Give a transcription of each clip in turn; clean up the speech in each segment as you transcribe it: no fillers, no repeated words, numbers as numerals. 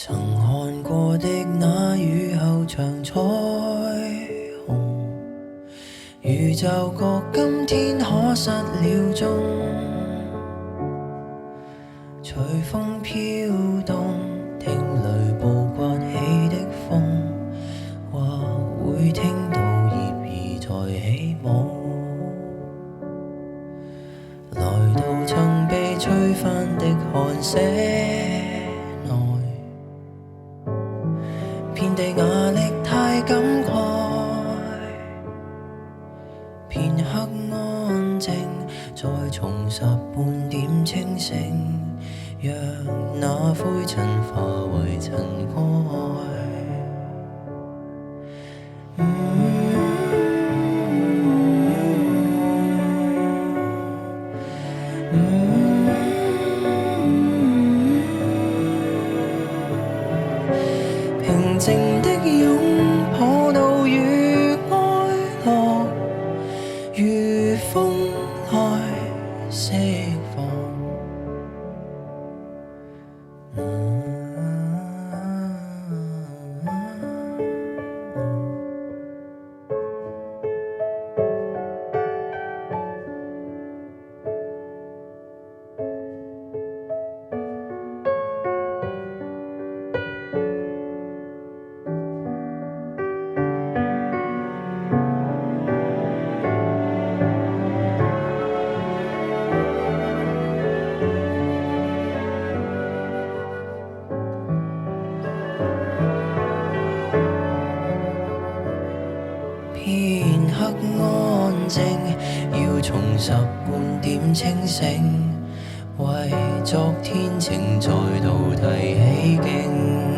曾看過的那雨後長彩虹，如就覺今天可失了蹤，隨風飄動，聽雷暴刮起的風，或會聽到葉兒在起舞，來到曾被吹翻的寒舍內，遍地壓力太感慨，片刻安靜，再重拾半點清醒，讓那灰塵化為塵埃。平靜的擁抱到與哀樂，如風來釋放。片刻安靜，要重拾半點清醒，為昨天情再度提起勁。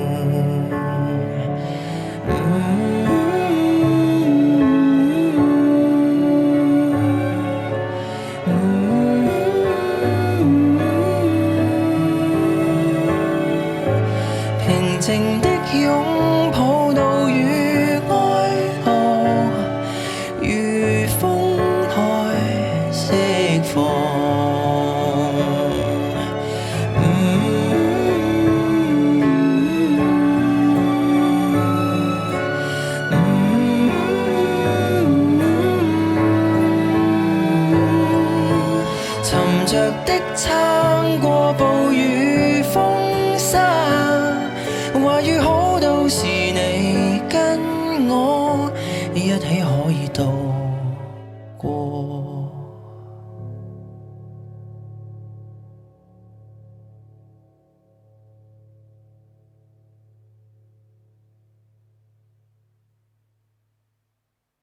平靜的擁抱到與哀樂，如風來釋放。沉着的撐過